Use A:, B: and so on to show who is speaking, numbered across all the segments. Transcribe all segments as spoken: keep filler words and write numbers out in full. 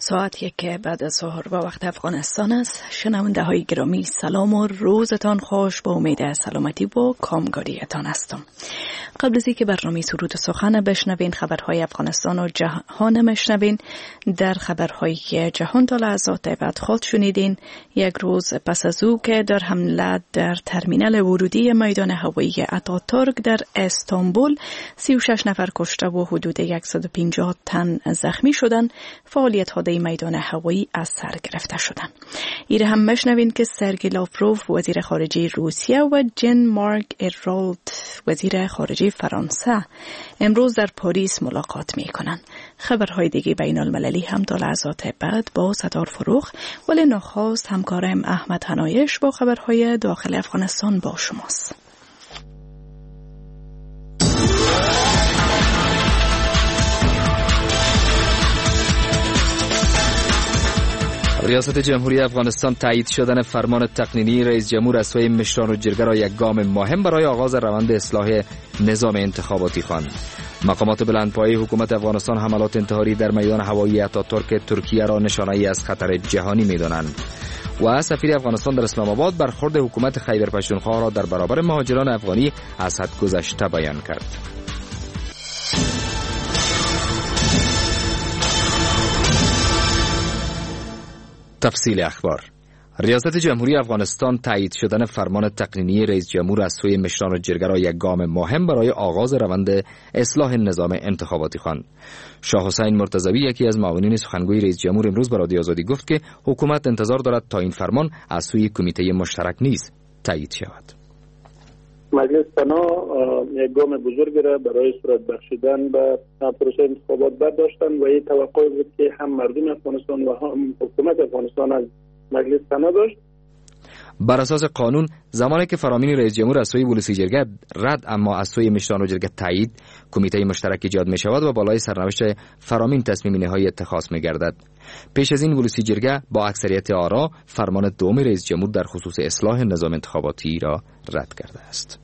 A: ساعت یک بعد از ظهر با وقت افغانستان است. شنونده های گرامی سلام و روزتان خوش، با امید سلامتی و کامگاریتان هستم. قبل از اینکه برنامه سرود سخن بشنوین، خبرهای افغانستان و جهان بشنوین. در خبرهای جهان تا لحظات بعد خود شنیدین یک روز پس از او که در حمله در ترمینال ورودی میدان هوایی اتاتورک در استانبول سی و شش نفر کشته و حدود صد و پنجاه تن زخمی شدند، فعالیت ها در میدان هوایی از سر گرفته شدند. ایره هم بشنوین که سرگی لاوروف وزیر خارجه روسیه و جن مارک ایرولد وزیر خارجه فرانسه امروز در پاریس ملاقات می کنند. خبرهای دیگه بین المللی هم تا لحظات بعد با ستار فروخ، ولی نخست همکارم احمد حنایش با خبرهای داخل افغانستان با شماست.
B: ریاست جمهوری افغانستان تایید شدن فرمان تقنینی رئیس جمهور از سوی مشران و جرگه را یک گام مهم برای آغاز روند اصلاح نظام انتخاباتی خواند. مقامات بلندپایه حکومت افغانستان حملات انتحاری در میدان هوایی اتاتورک ترکیه را نشانه‌ای از خطر جهانی می‌دانند و سفیر افغانستان در اسلام آباد برخورد حکومت خیبر پختونخوا را در برابر مهاجران افغانی از حد گذشته بیان کرد. تفصیل اخبار. ریاست جمهوری افغانستان تایید شدن فرمان تقنینی رئیس جمهور از سوی مشران و جرگه را یک گام مهم برای آغاز روند اصلاح نظام انتخاباتی خواند. شاه حسین مرتضوی، یکی از معاونین سخنگوی رئیس جمهور، امروز به رادیو آزادی گفت که حکومت انتظار دارد تا این فرمان از سوی کمیته مشترک نیز تایید شود.
C: مجلس سنا یک گام بزرگی را برای صورت بخشیدن به پروسه انتخابات برداشتند و این توقع بود که هم مردم افغانستان و هم حکومت افغانستان از مجلس سنا داشت.
B: بر اساس قانون زمانی که فرامین رئیس جمهور از سوی ولسی جرگه رد اما از سوی مشران و جرگه تایید، کمیته مشترک ایجاد می شود و بالای سرنوشت فرامین تصمیم نهایی اتخاذ می گردد. پیش از این ولسی جرگه با اکثریت آرا فرمان دوم رئیس جمهور در خصوص اصلاح نظام انتخاباتی را رد کرده است.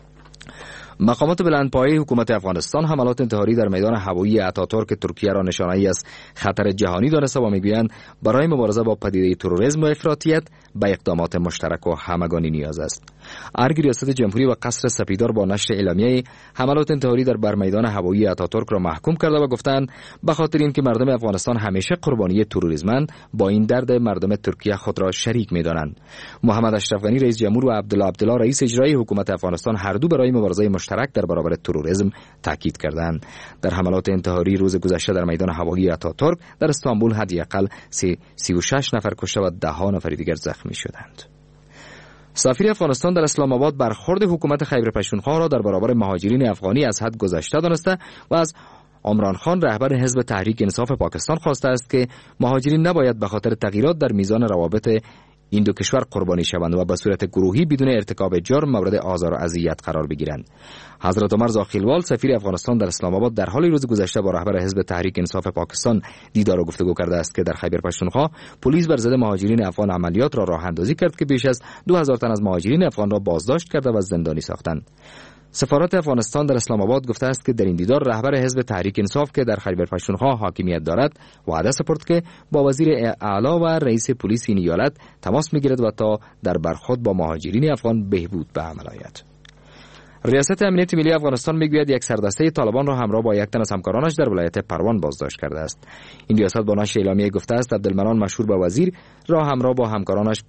B: مقامات بلندپایه حکومت افغانستان حملات انتحاری در میدان هوایی اتاتورک ترکیه را نشانه‌ای از خطر جهانی دانسته و میگویند برای مبارزه با پدیده تروریسم و افراطیت به اقدامات مشترک و همگانی نیاز است. ارگ ریاست جمهوری و قصر سپیدار با نشر اعلامیه حملات انتحاری در بر میدان هوایی اتاتورک را محکوم کرده و گفتند به خاطر اینکه مردم افغانستان همیشه قربانی تروریسمند، با این درد مردم ترکیه خود را شریک می‌دانند. محمد اشرف غنی رئیس جمهور و عبدالله عبدالله رئیس اجرایی حکومت افغانستان هر دو برای مبارزه مشترک در برابر تروریسم تاکید کردند. در حملات انتحاری روز گذشته در میدان هوایی اتاتورک در استانبول حداقل سی و شش نفر کشته و ده ها نفر دیگر زخمی شدند. سفیر افغانستان در اسلام آباد برخورد حکومت خیبر پختونخوا را در برابر مهاجرین افغانی از حد گذشته دانسته و از عمران خان رهبر حزب تحریک انصاف پاکستان خواسته است که مهاجرین نباید به خاطر تغییرات در میزان روابط این دو کشور قربانی شوند و به صورت گروهی بدون ارتکاب جرم مورد آزار و اذیت قرار بگیرند. حضرت عمر زاخیلوال سفیر افغانستان در اسلام آباد در حال روز گذشته با رهبر حزب تحریک انصاف پاکستان دیدار و گفتگو کرده است که در خیبر پختونخوا پلیس بر ضد مهاجرین افغان عملیات را راه اندازی کرد که بیش از دو هزار تن از مهاجرین افغان را بازداشت کرده و زندانی ساختند. سفارت افغانستان در اسلام آباد گفته است که در این دیدار رهبر حزب تحریک انصاف که در خیبر پختونخوا حاکمیت دارد وعده سپرد که با وزیر اعلی و رئیس پلیس این ایالت تماس می‌گیرد و تا در برخورد با مهاجرین افغان بهبود به عمل آید. ریاست امنیت ملی افغانستان میگوید یک سردسته طالبان را همراه با یک تن از همکارانش در ولایت پروان بازداشت کرده است. این ریاست با نشر اعلامیه گفته است عبدالمنان مشهور به وزیر را همراه با همکارانش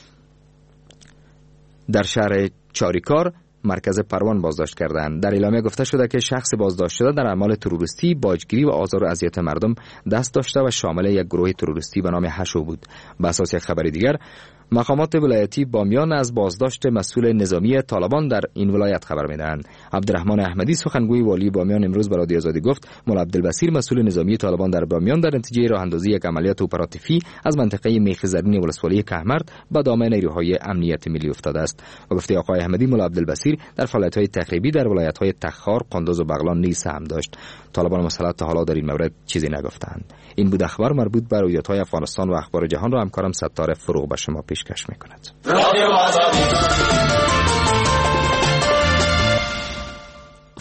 B: در شهر چاریکار مرکز پروان بازداشت کردند. در اعلامیه گفته شده که شخص بازداشت شده در اعمال تروریستی، باجگیری و آزار و اذیت مردم دست داشته و شامل یک گروه تروریستی به نام هشو بود. به اساس یک خبر دیگر، مقامات ولایتی بامیان از بازداشت مسئول نظامی طالبان در این ولایت خبر می‌دهند. عبدالرحمن احمدی سخنگوی والی بامیان امروز به رادیو آزادی گفت مولا عبدالبصیر مسئول نظامی طالبان در بامیان در نتیجه راه اندازی یک عملیات اپراتیفی از منطقه میخ زرین ولسوالی کهمرد به دام نیروهای امنیت ملی افتاده است. و گفته آقای احمدی مولا عبدالبصیر در فعالیت‌های تخریبی در ولایت‌های تخار، قندوز و بغلان نیز سهم داشت. طالبان مسلح تا حالا در این مورد چیزی نگفتند. این بود اخبار مربوط به رویدادهای افغانستان و اخبار جهان را همکارم ستار فروغ به شما پیشکش می‌کند.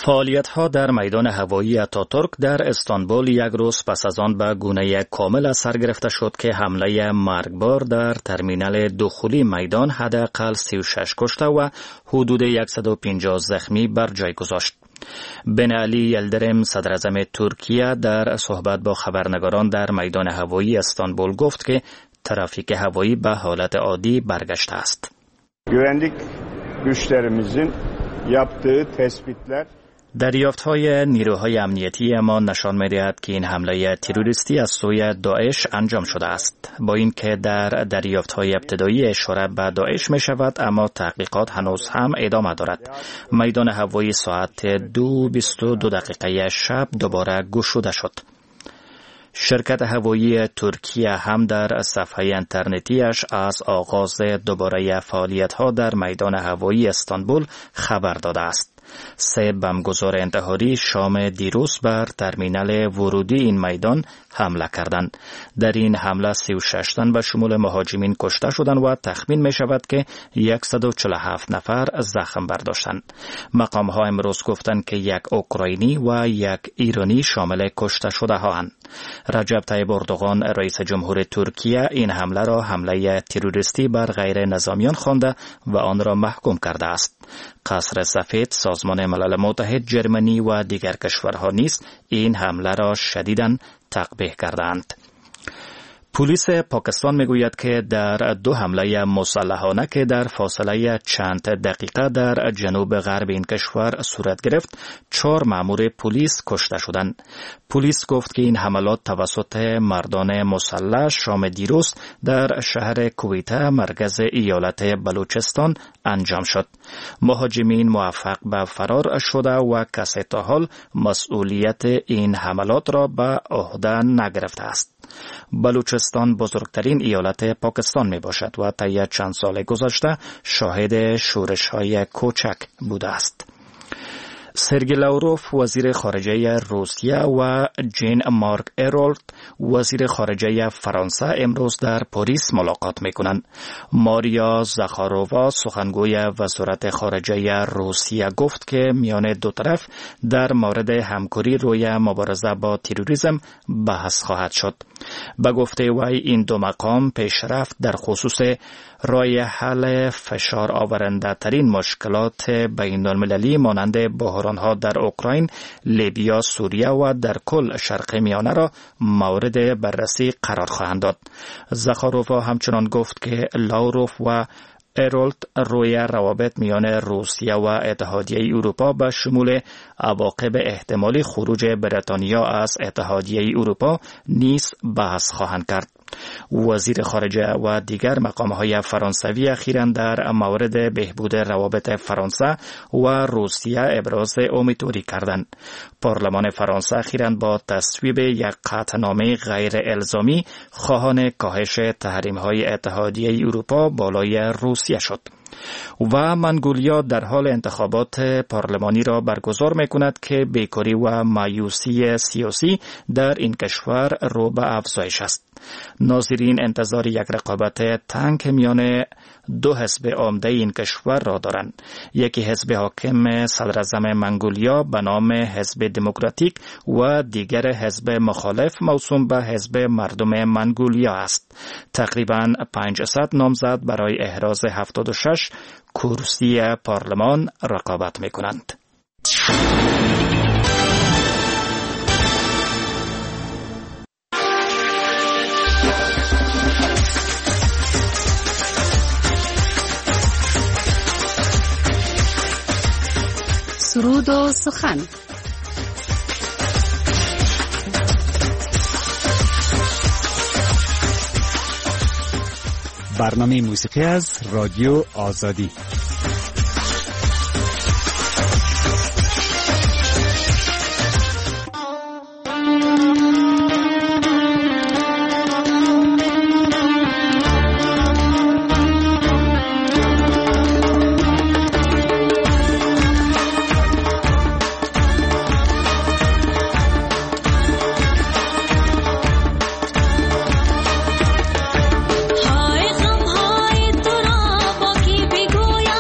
D: فعالیت‌ها در میدان هوایی آتاتورک در استانبول یک روز پس از آن به گونه کامل از سر گرفته شد که حمله مرگبار در ترمینال دخولی میدان حداقل سی و شش کشته و حدود صد و پنجاه زخمی بر جای گذاشت. بن علی یلدرم صدر اعظم ترکیه در صحبت با خبرنگاران در میدان هوایی استانبول گفت که ترافیک هوایی به حالت عادی برگشته است.
E: Güvenlik güçlerimizin yaptığı tespitler
D: دریافت‌های نیروهای امنیتی ما نشان می‌دهد که این حمله تروریستی از سوی داعش انجام شده است. با اینکه در دریافت‌های ابتدایی اشاره به داعش می‌شود، اما تحقیقات هنوز هم ادامه دارد. میدان هوایی ساعت دو و بیست و دو دقیقه شب دوباره گشوده شد. شرکت هوایی ترکیه هم در صفحه اینترنتیش از آغاز دوباره فعالیت‌ها در میدان هوایی استانبول خبر داده است. سه بمبگذار انتحاری شام دیروز بر ترمینال ورودی این میدان حمله کردند. در این حمله سی و شش تن به شمول مهاجمین کشته شدند و تخمین می شود که صد و چهل و هفت نفر زخم برداشتند. مقام ها امروز گفتند که یک اوکراینی و یک ایرانی شامل کشته شده هاند. رجب طیب اردوغان رئیس جمهور ترکیه این حمله را حمله تروریستی بر غیر نظامیان خوانده و آن را محکوم کرده است. قصر سفید، سازمان ملل متحد، جرمنی و دیگر کشورها نیز این حمله را شدیداً تقبیح کردند. پلیس پاکستان میگوید که در دو حمله مسلحانه که در فاصله چند دقیقه در جنوب غرب این کشور صورت گرفت، چهار مأمور پلیس کشته شدند. پلیس گفت که این حملات توسط مردان مسلح شام دیروز در شهر کویته مرکز ایالت بلوچستان انجام شد. مهاجمین موفق به فرار شده و کسی تا حال مسئولیت این حملات را به عهده نگرفته است. بلوچستان بزرگترین ایالت پاکستان می باشد و طی چند سال گذشته شاهد شورش‌های کوچک بوده است. سرگئی لاوروف وزیر خارجه روسیه و جین مارک ایرولت وزیر خارجه فرانسه امروز در پاریس ملاقات می‌کنند. ماریا زاخارووا سخنگوی وزارت خارجه روسیه گفت که میان دو طرف در مورد همکاری روی مبارزه با تروریسم بحث خواهد شد. به گفته وی این دو مقام پیشرفت در خصوص رای حل فشار آورنده ترین مشکلات بین المللی مانند بحران‌ها در اوکراین، لیبیا، سوریه و در کل شرق میانه را مورد بررسی قرار خواهند داد. زاخارووا همچنان گفت که لاوروف و ایرولت روی روابط میان روسیه و اتحادیه اروپا به شمول عواقب احتمالی خروج بریتانیا از اتحادیه اروپا نیز بحث خواهند کرد. وزیر خارجه و دیگر مقام‌های فرانسوی اخیراً در مورد بهبود روابط فرانسه و روسیه ابراز امیدواری کردند. پارلمان فرانسه اخیراً با تصویب یک قطعنامه غیر الزامی خواهان کاهش تحریم‌های اتحادیه اروپا بالای روسیه شد. و منگولیا در حال انتخابات پارلمانی را برگزار می‌کند که بیکاری و مایوسی سیاسی در این کشور رو به افزایش است. ناظرین انتظار یک رقابت تنگ میان دو حزب عمده این کشور را دارند. یکی حزب حاکم صدراعظم منگولیا به نام حزب دموکراتیک و دیگر حزب مخالف موسوم به حزب مردم منگولیا است. تقریباً پانصد نامزد برای احراز هفتاد و شش کرسی پارلمان رقابت می‌کنند.
F: سرود و سخن.
G: برنامه موسیقی از رادیو آزادی.
H: های غم های تو را با کی بگویم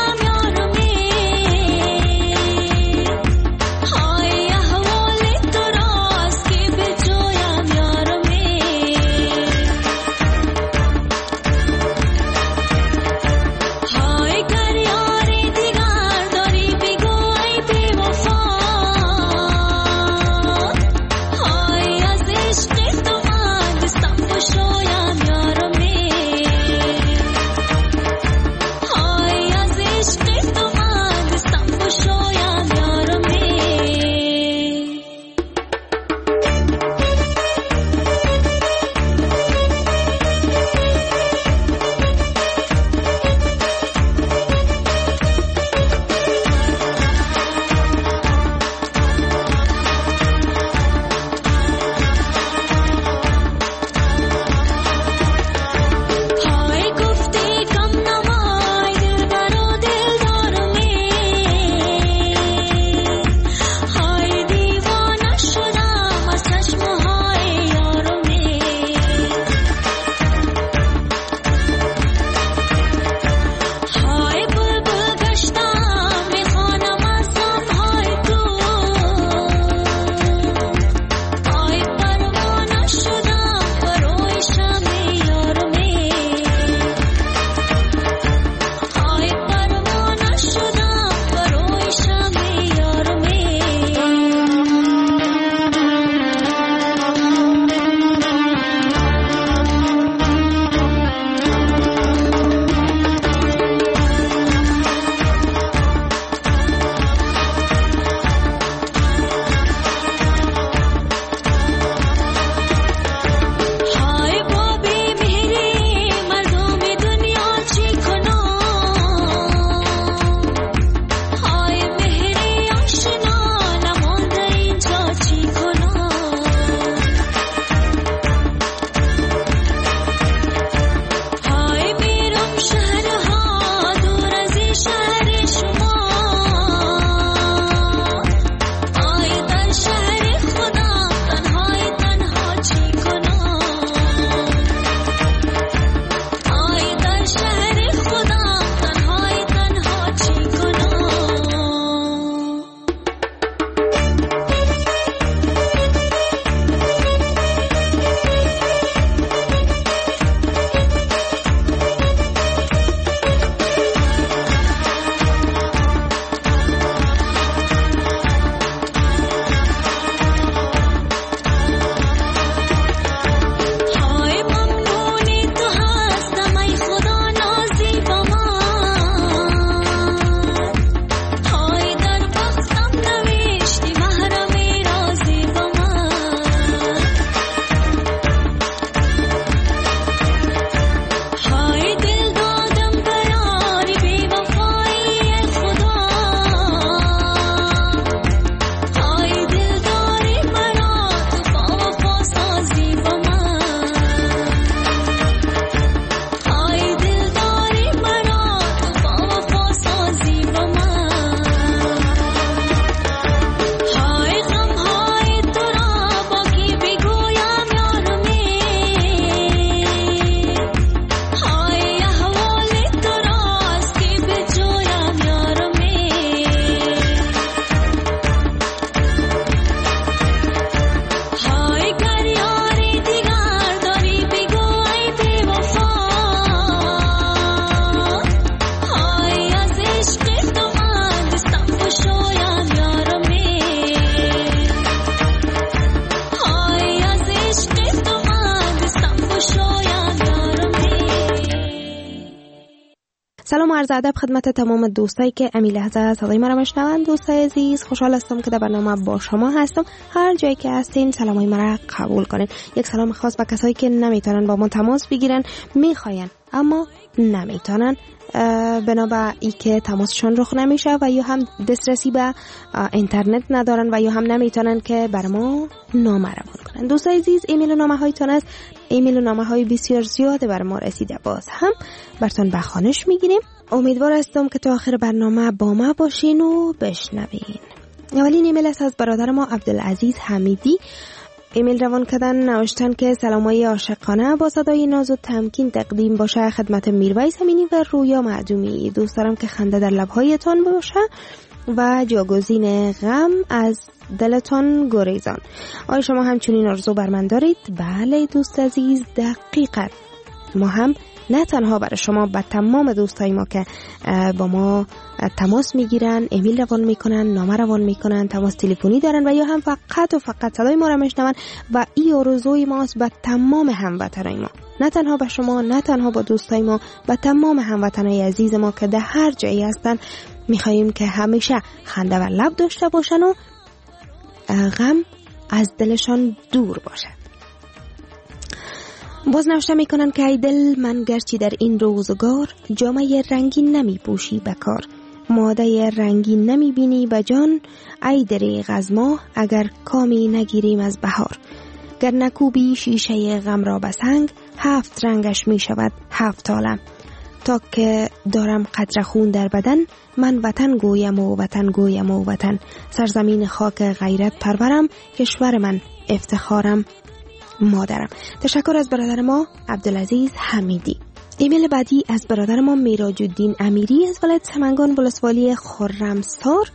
H: سلام و عرض ادب خدمت تمام دوستایی که امی لحظه صدای ما را میشنوند. دوستای عزیز، خوشحال هستم که در برنامه با شما هستم. هر جایی که هستین سلامای ما را قبول کنین. یک سلام خاص به کسایی که نمیتونن با ما تماس بگیرن، میخواین اما نمیتونن بنابر ای که تماسشان رخ نمیشه و یا هم دسترسی به اینترنت ندارن و یا هم نمیتونن که بر ما نامه روان کنن. دوستای عزیز، ایمیل و نامه هایتون است. ایمیل و نامه های بسیار زیاده بر ما رسیده، باز هم براتون به خوانش میگیریم. امیدوار هستم که تا آخر برنامه با ما باشین و بشنوین. اولین ایمیل است از برادر ما عبدالعزیز حمیدی. ایمیل روان کردن، نوشتن که سلامای عاشقانه با صدای ناز و تمکین تقدیم باشه خدمت میرویس امینی و رویا معدومی. دوست دارم که خنده در لبهایتان باشه و جاگزین غم از دلتان گریزان. آیا شما همچنین آرزو بر من دارید؟ بله دوست عزیز، دقیقاً. ما هم نه تنها برای شما، با تمام دوستای ما که با ما تماس میگیرن، ایمیل روان میکنن، نامه روان میکنن، تماس تلفنی دارن و یا هم فقط و فقط صدای ما را میشنون و این آرزوی ماست به تمام هموطنای ما، نه تنها به شما، نه تنها با دوستای ما، به تمام هموطنای عزیز ما که در هر جایی هستن. میخواییم که همیشه خنده بر لب داشته باشن و غم از دلشان دور باشه. باز نوشته میکنن که ای دل من گرچه در این روزگار جامعه رنگین نمی پوشی بکار، ماده رنگین نمی بینی بجان، ای دریغ از ما اگر کامی نگیریم از بهار. گر نکوبی شیشه غم را بسنگ، هفت رنگش می شود هفت عالم. تا که دارم قطره خون در بدن، من وطن گویم و وطن گویم و وطن. سرزمین خاک غیرت پرورم، کشور من افتخارم مادرم. تشکر از برادر ما عبدالعزیز حمیدی. ایمیل بعدی از برادر ما میراج الدین امیری از ولایت سمنگان ولسوالی خرمسار.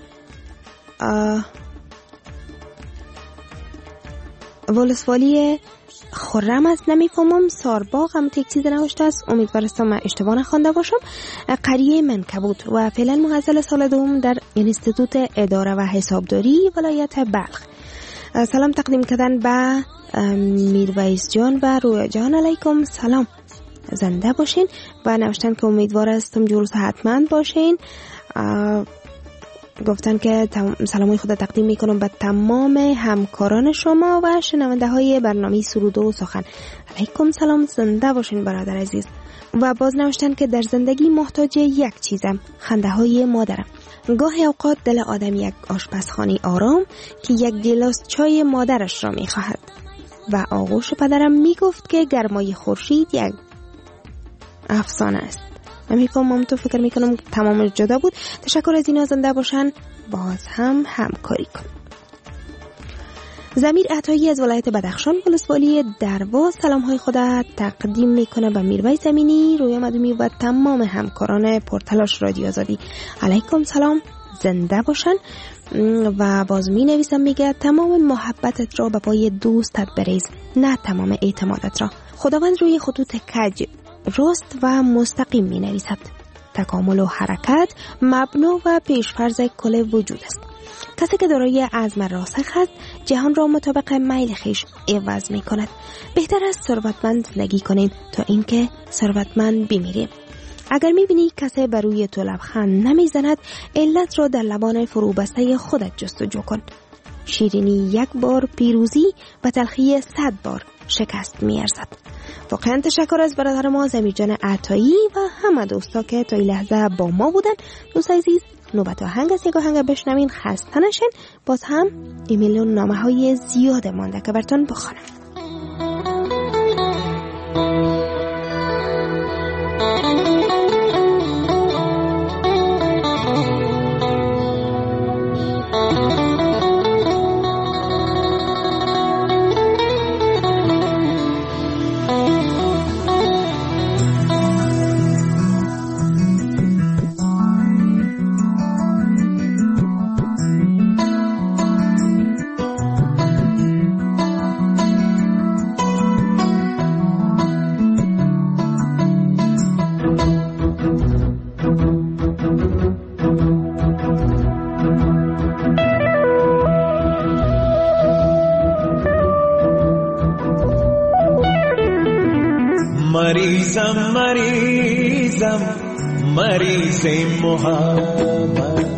H: ولسوالی خرم است، نمیفهمم، سارباغ هم تک چیز نوشته است، امیدوارم اشتباه نخوانده باشم. قریه منکبوت و فعلا محصل سال دوم در انستیتوت اداره و حسابداری ولایت بلخ. سلام تقدیم کردن به میرویس جان و رویا جان. علیکم سلام، زنده باشین و نوشتن که امیدوار هستم جور صحتمند باشین. گفتن که سلامای خود تقدیم میکنم به تمام همکاران شما و شنونده های برنامه سرود و سخن. علیکم سلام، زنده باشین برادر عزیز. و باز نوشتن که در زندگی محتاج یک چیزم، خنده های مادرم. گاهی اوقات دل آدم یک آشپزخانه آرام که یک گلاس چای مادرش را میخواهد و آغوش پدرم میگفت که گرمای خورشید یک افسانه است. نمیفهمم، تو فکر میکنم تمام جدا بود. تشکر از اینا، زنده باشن، باز هم همکاری کن. ضمیر عطایی از ولایت بدخشان ولسوالی درواز سلام های خود تقدیم میکنه به میرویس امینی، رویا معدومی و تمام همکاران پرتلاش رادیو آزادی. علیکم سلام، زنده باشن. و باز می نویسم، میگه تمام محبتت را به پای دوستت بریز، نه تمام اعتمادت را. خداوند روی خطوط کج راست و مستقیم می نویسد. تکامل و حرکت مبنا و پیشفرض کل وجود است. کسی که دارای عزم راسخ است جهان را مطابق میل خویش عوض می کند. بهتر است ثروتمند زندگی کنیم تا اینکه ثروتمند بمیریم. اگر می بینی کسی بر روی تو لبخند نمی زند، علت را در لبان فروبسته خودت جستجو کن. شیرینی یک بار پیروزی و تلخی صد بار شکست می ارزد. واقعا تشکر از برادر ما ضمیر جان عطایی و همه دوستا که تا این لحظه با ما بودن. دوست عزیز، نوبت آهنگ است، یک آهنگ بشنوین، خسته نشین. باز هم ایمیل و نامه های زیاد مانده که براتون بخونم.
I: مریض محبت.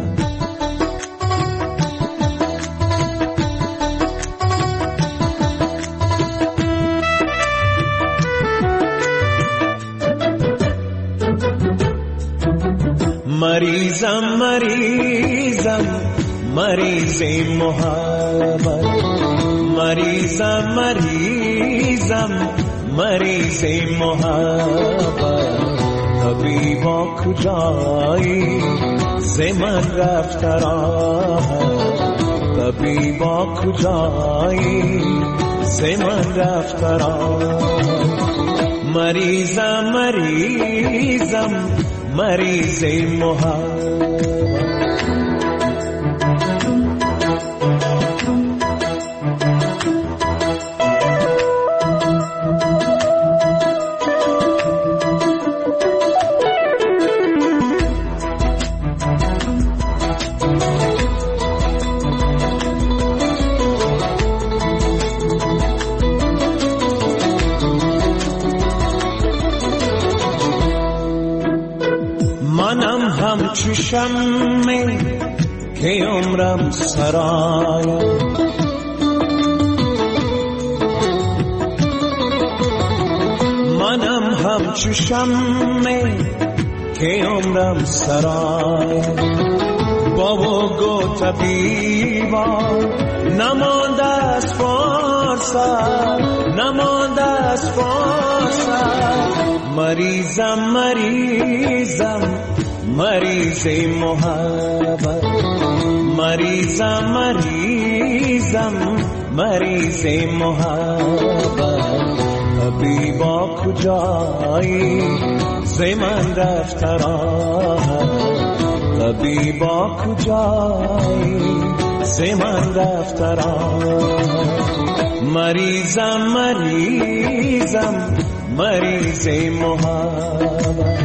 I: مریضم مریضم مریض محبت، مریضم مریضم مریض محبت. طبیبا کجایی ز من رفت راحت، طبیبا کجایی ز من رفت راحت. مریضم مریضم مریض محبت. همچو شمع که عمرم سرایم، منم همچو شمع که عمرم سرایم. بابا گو طبیبا نمانده از فرصت، نمانده از فرصت. مریضم مریضم مریض محبت، مریضم مریضم مریض محبت. طبیبا کجایی ز من رفت راحت، طبیبا کجایی ز من رفت راحت. مریضم مریضم مریض محبت.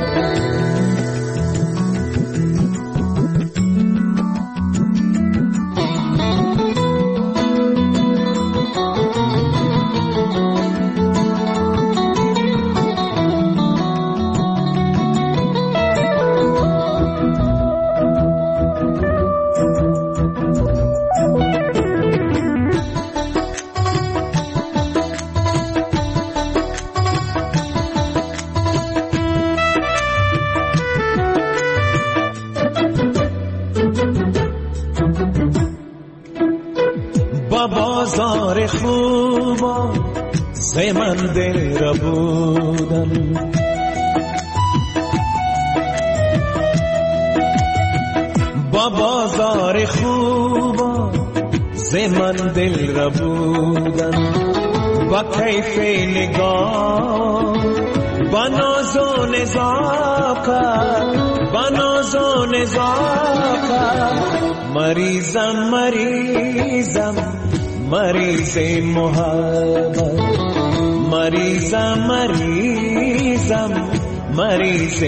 I: بازار خوبا ز من دل را بودم، با بازار خوبا ز من دل را بودم. با کیف نگاه با ناز و نزاکت، با ناز و نزاکت. مریضم مریضم مریض محبت، مریضم مریضم مریض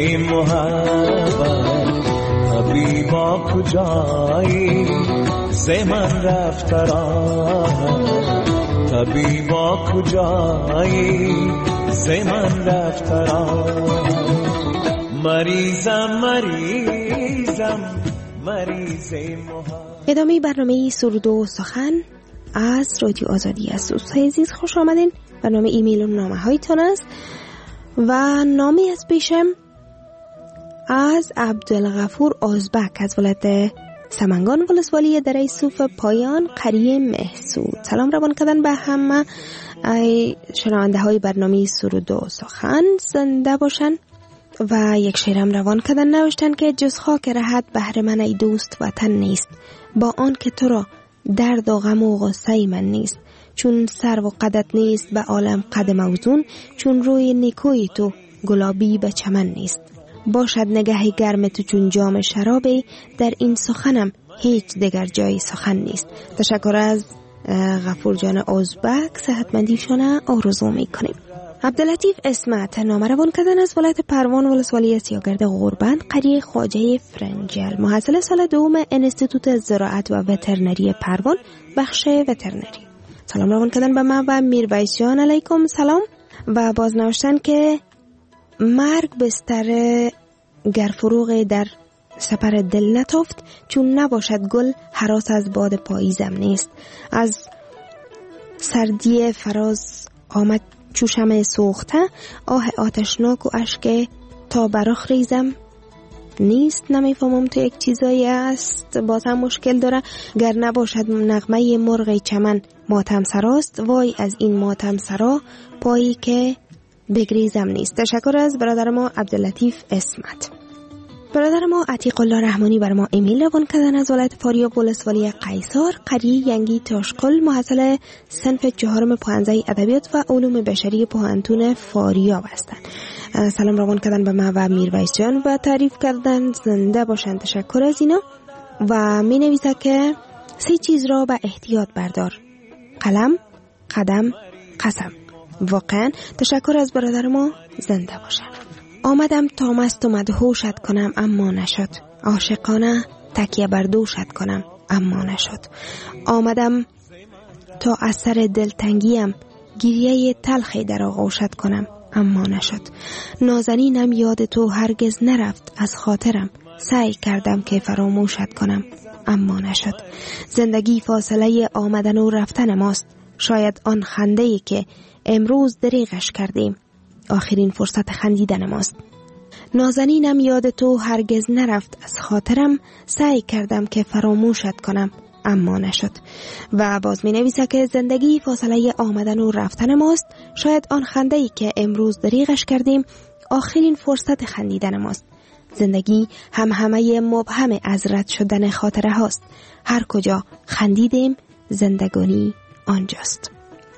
I: محبت. طبیبا کجایی ز من رفت راحت، طبیبا کجایی ز من رفت راحت. مریضم مریضم مریض محبت.
H: ادامه برنامه سرود و سخن از رادیو آزادی است. دوستای عزیز خوش آمدین. برنامه ایمیل و نامه هایتان است و نامی از پیشم از عبدالغفور آزبک از ولایت سمنگان ولسوالی دره صوف پایان قریه محسود. سلام روان کردن به همه شنونده های برنامه سرود و سخن، زنده باشن. و یک شعرم روان کردن نوشتن که جز خاک رهت بهر من ای دوست وطن نیست، با آن که تو را درد و غم و غصه من نیست. چون سر و قدت نیست به عالم قد موزون، چون روی نیکوی تو گلابی به چمن نیست. باشد نگه گرم تو چون جام شرابی، در این سخنم هیچ دیگر جای سخن نیست. تشکر از غفور جان ازبک، صحتمندیشون آرزو میکنیم. عبداللطیف اسمت نامه روان کردن از ولایت پروان ولسوالی سیاگرد غربند قریه خواجه فرنجل، محصل سال دوم انستیتوت زراعت و وترنری پروان بخش وترنری. سلام روان کردن به من و میرویس جان علیکم سلام. و باز نوشتن که مرگ بستر گر فروغ در سپر دل نتافت، چون نباشد گل هراس از باد پاییزم نیست. از سردی فراز آمد چوشم سوخته، آه آتشناک و اشک تا برخ ریزم نیست. نمیفهمم تو یک چیزایی است باز هم مشکل داره. گر نباشد نغمه مرغ چمن ماتم سراست، وای از این ماتم سرا پایی که بگریزم نیست. تشکر از برادر ما عبداللطیف اسمت. برادر ما عتیق الله رحمانی بر ما ایمیل روان کردن از ولایت فاریاب ولسوالی قیصر قریه ینگی تاشقل، محصل صنف چهارم پوهنځی ادبیات و علوم بشری پوهنتون فاریاب هستند. سلام روان کردن به ما و میرویس جان و تعریف کردن زنده باشند. تشکر از اینا. و می نویسه که سه چیز را به احتیاط بردار: قلم، قدم، قسم. واقعا تشکر از برادر ما، زنده باشند. آمدم تا مست و مدهوشت کنم اما نشد، عاشقانه تکیه بر دوشت کنم اما نشد. آمدم تا از سر دلتنگیم گریه تلخی در آغوشت کنم اما نشد. نازنینم یاد تو هرگز نرفت از خاطرم، سعی کردم که فراموشت کنم اما نشد. زندگی فاصله آمدن و رفتن ماست، شاید آن خنده‌ای که امروز دریغش کردیم آخرین فرصت خندیدن ماست. نازنینم یاد تو هرگز نرفت از خاطرم، سعی کردم که فراموشت کنم اما نشد. و باز می نویسه که زندگی فاصله آمدن و رفتن ماست، شاید آن خنده‌ای که امروز دریغش کردیم آخرین فرصت خندیدن ماست. زندگی هم همه مبهم از رد شدن خاطره هاست، هر کجا خندیدیم زندگانی آنجاست.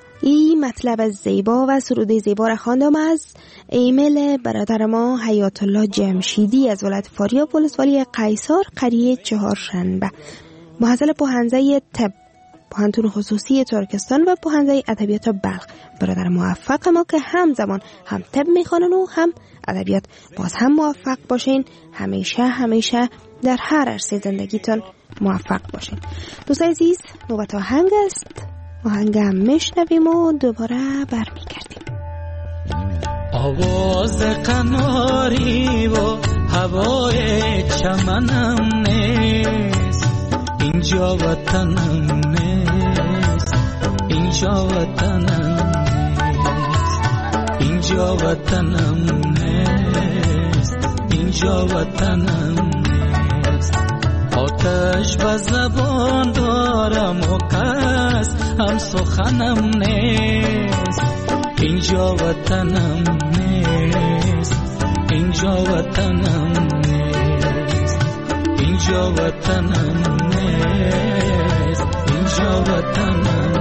H: این مطلب زیبا و سرود زیبا را خواندم از ایمیل برادر ما حیات الله جمشیدی از ولایت فاریاب ولسوالی قیصر قریه چهارشنبه، محصل پوهنځی طب پوهنتون خصوصی ترکستان و پوهنځی ادبیات بلخ. برادر موفق ما که همزمان هم طب میخوانن و هم ادبیات. باز هم موفق باشین، همیشه همیشه در هر عرصه زندگیتون موفق باشین. دوستان عزیز، نوبت آهنگ است. آهنگ هم میشنویم و دوباره برمیگردیم.
I: آواز قناری و هوای چمنم نیست، اینجا وطنم نیست، اینجا وطنم نیست، اینجا وطنم نیست، اینجا وطنم نیست. آتش و زبان دارم و کس هم سخنم نیست، اینجا وطنم نیست، اینجا وطنم نیست، اینجا وطنم نیست، اینجا وطنم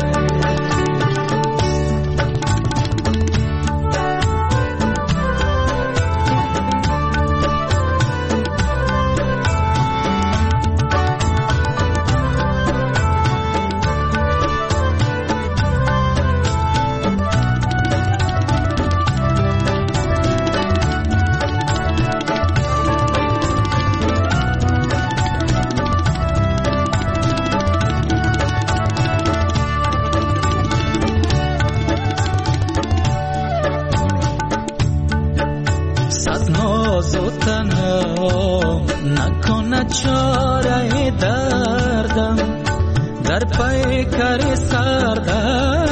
I: چاره دردم در پیکر سردم،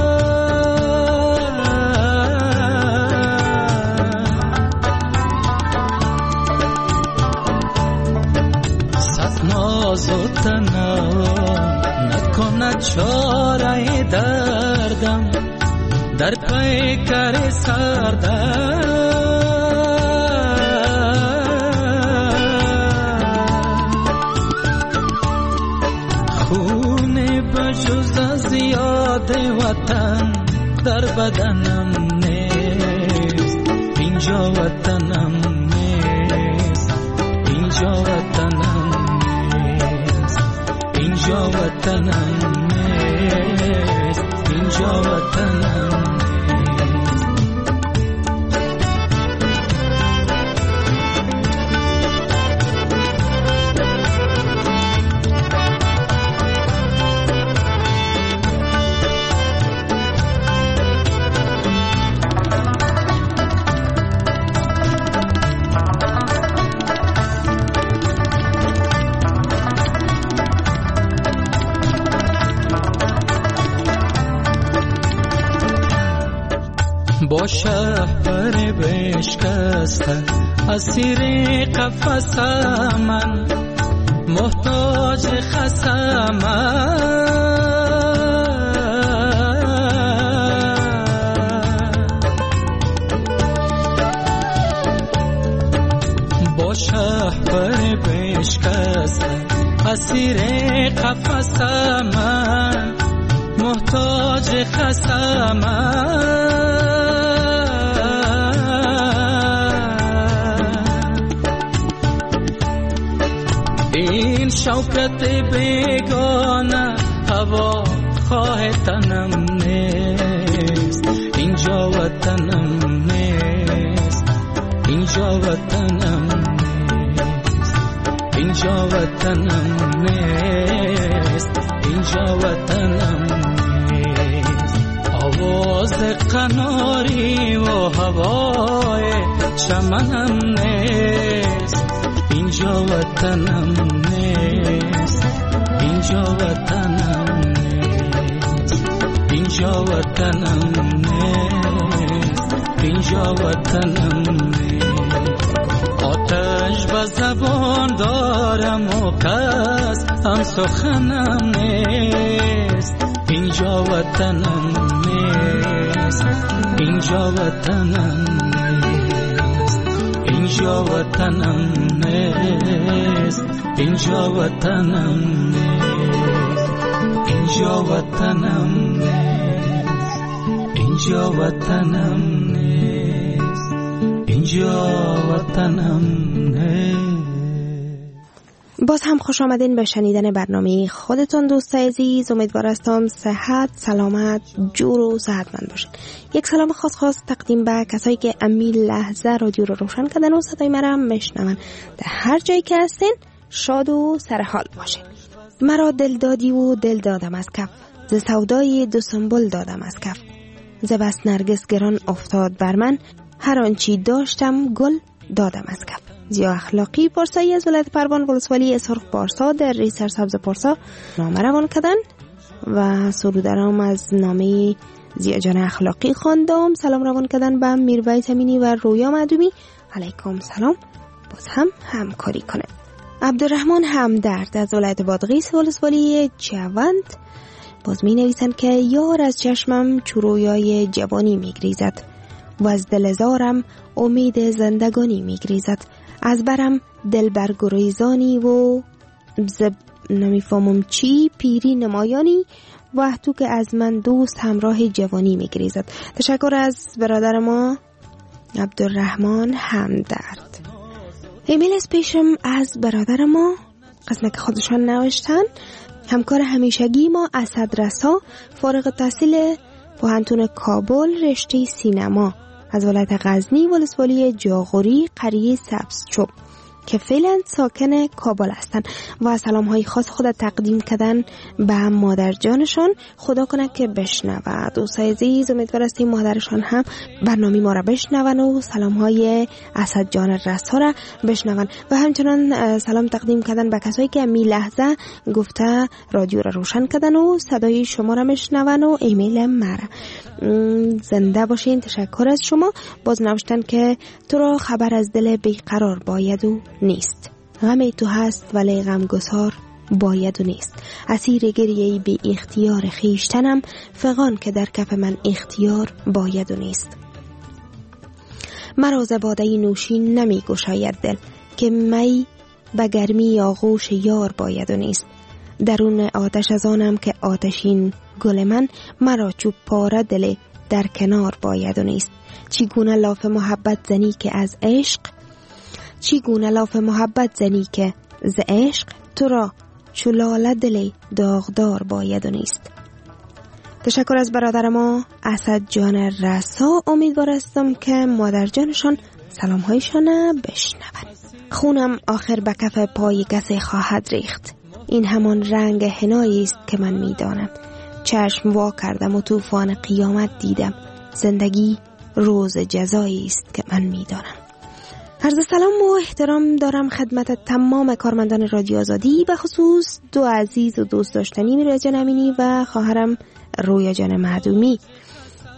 I: صد ناز و تنم نکند چاره دردم در پیکر سردم. یاد وطن در بدنم نیست، اینجا وطنم نیست، اینجا وطنم نیست، اینجا وطنم نیست، اینجا وطنم نیست. با شهر بشکسته اسیر قفس من محتاج خسم با شهر بشکسته اسیر قفس من محتاج خسم این شوکت بیگانه هوا خواه تنم نیست اینجا وطنم نیست اینجا وطنم نیست اینجا وطنم نیست اینجا وطنم نیست آواز قناری و هوای چمنم نیست اینجا وطنم نیست اینجا وطنم نیست اینجا وطنم نیست اینجا وطنم نیست آتش به زبان دارم و کس هم سخنم نیست اینجا وطنم نیست اینجا وطنم نیست اینجا وطنم نیست اینجا وطنم نیست اینجا وطنم نیست اینجا وطنم نیست اینجا وطنم نیست.
H: باز هم خوش آمدین به شنیدن برنامه خودتون دوستای عزیز. امیدوار هستم صحت، سلامت، جور و صحتمند باشین. یک سلام خاص خاص تقدیم به کسایی که امی لحظه رادیو رو روشن کردن و صدای مرا میشنون. در هر جایی که هستین شاد و سرحال باشین. مرا دل دادی و دل دادم از کف، ز سودای دو سنبل دادم از کف، ز بس نرگس گران افتاد بر من، هر آنچی داشتم گل دادم از کف. زیا اخلاقی پارسایی از ولایت پروان ولسوالی سرخ پارسا در ری سرسبز پارسا نامه روان کردن و سرودرام از نامه زیا جان اخلاقی خواندم. سلام روان کردن به میرویس امینی و رویا معدومی. علیکم سلام. باز هم همکاری کنه. عبدالرحمن همدرد از ولایت بادغیس ولسوالی جوند باز می نویسند که یار از چشمم چرویای جوانی می گریزد و از دلزارم امید زندگانی می گریزد، از برم دل برگریزانی و زب نمیفهمم چی پیری نمایانی و تو که از من دوست همراه جوانی می گریزد. تشکر از برادر ما عبدالرحمن همدرد. ایمیل سپیشم از برادر ما قسمه که خودشان نوشتن. همکار همیشگی ما اسد رسا، فارغ التحصیل پوهنتون کابل، رشته سینما، از ولایت غزنی ولسوالی جاغوری قریه سبزچوب که فعلا ساکن کابل هستند و سلام های خاص خود تقدیم کردن به مادر جانشان. خدا کنه که بشنود. دوستای عزیز امیدوار هستیم مادرشان هم برنامه ما را بشنون و سلام های اسد جان رسا را بشنون و همچنان سلام تقدیم کردن به کسایی که می لحظه گفته رادیو را روشن کردن و صدای شما را بشنون و ایمیل مرا. زنده باشین. تشکر از شما. باز نوشتن که تو را خبر از دل بیقرار باید و نیست، غم تو هست ولی غمگسار باید و نیست، اسیر گریه‌ای بی اختیار خیشتنم، فغان که در کف من اختیار باید و نیست. مرا ز باده نوشین نمی گشاید دل، که می به گرمی آغوش یار باید و نیست. درون آتش از آنم که آتشین گل من، مرا چوب پاره دل در کنار باید و نیست. چگونه لاف محبت زنی که از عشق، چگونه لاف محبت زنی که ز عشق، تو را چلاله دل داغدار باید و نیست. تشکر از برادر ما اسد جان رسا. امیدوار هستم که مادر جانشان سلام هایشان بشنون. خونم آخر به کف پای کسی خواهد ریخت، این همان رنگ حنایی است که من میدانم. چشم وا کردم و طوفان قیامت دیدم، زندگی روز جزایی است که من میدانم. عرض سلام و احترام دارم خدمت تمام کارمندان رادیو آزادی، به خصوص دو عزیز و دوست داشتنی میرا جان امینی و خواهرم رویا جان معدومی.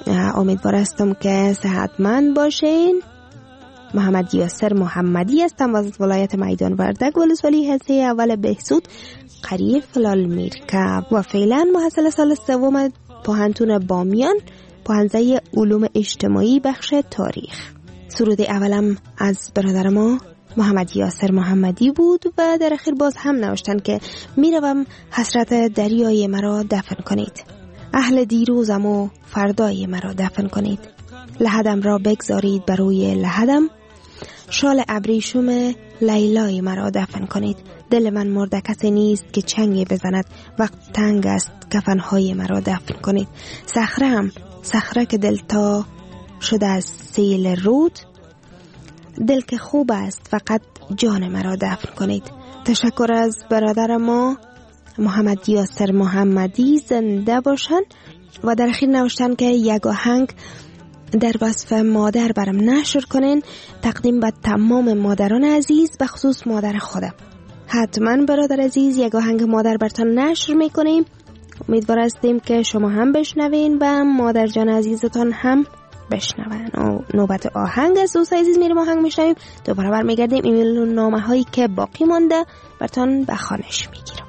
H: امیدوار هستم که صحتمند باشین. محمد یاسر محمدی هستم از ولایت میدان وردک ولسوالی حصه اول بهسود قریه فلال میرکب و فعلا محصل سال سوم پوهنتون بامیان پوهنځی علوم اجتماعی بخش تاریخ. سرود اولم از برادر ما محمد یاسر محمدی بود و در اخیر باز هم نوشتن که میروم حسرت دریای مرا دفن کنید، اهل دیروزم و فردای مرا دفن کنید، لحدم را بگذارید بر روی لحدم، شال ابریشم لیلای مرا دفن کنید، دل من مرده کسی نیست که چنگی بزند، وقت تنگ است کفنهای مرا دفن کنید، صخره هم صخره که دلتا شده از سیل رود، دل که خوب است فقط جان مرا دفن کنید. تشکر از برادر ما محمد یاسر محمدی، زنده باشن. و در اخیر نوشتن که یک آهنگ در وصف مادر برم نشر کنین، تقدیم به تمام مادران عزیز، به خصوص مادر خودم. حتما برادر عزیز یک آهنگ مادر برتان نشر میکنیم. امیدوار هستیم که شما هم بشنوین و مادر جان عزیزتان هم بشنون. نوبت آهنگ از دوست عزیز میریم آهنگ میشنویم، دوباره برمیگردیم ایمیل و نامه هایی که باقی مانده برتان به خوانش میگیرم.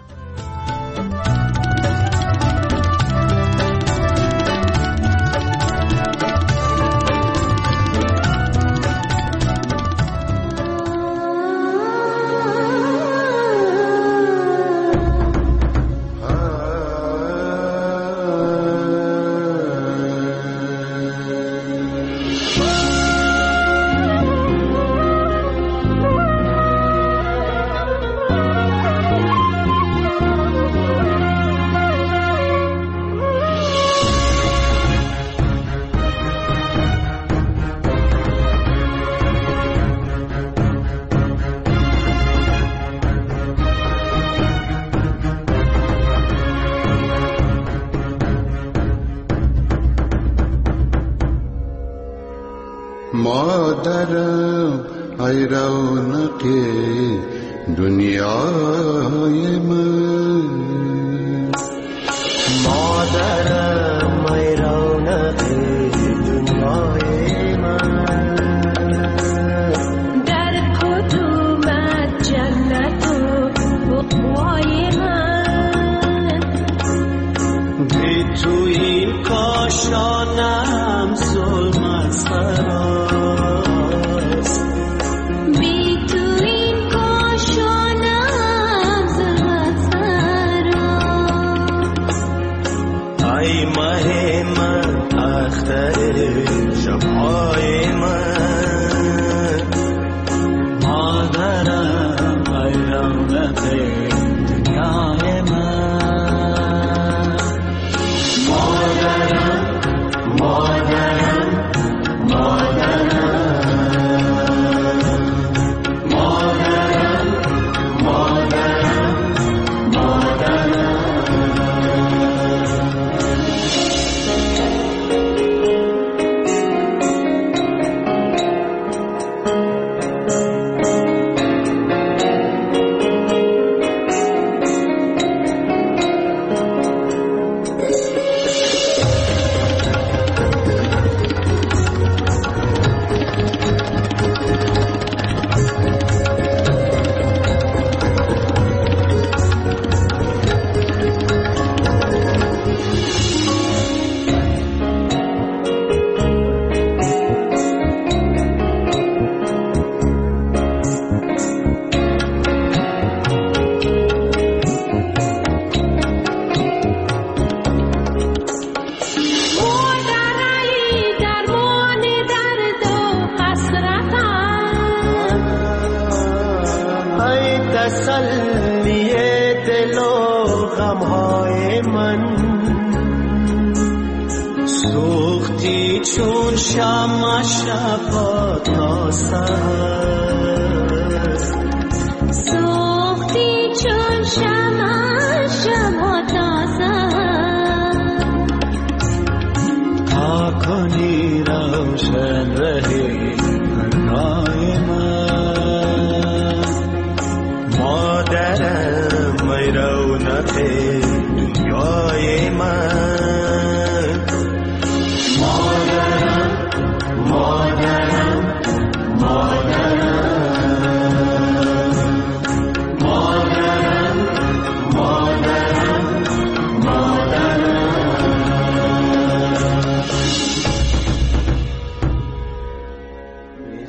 J: مادرم ای رونق دنیای من،
K: مادرم ای رونق دنیای من، در کدومت جنت و عقبای من، بی تو این کاشانم ظلمت سراست، بی تو این کاشانم ظلمت سراست، ای مه من اختر شبهای من، مادرم ای رونق دنیای من، مادرم مادرم تسلی دل و غمهای من، سوختی چون شمع شب تا سحر، سوختی چون شمع شب تا سحر، تا کنی روشن رهی رای من، مادرم ای رونق دنیای من، مادرم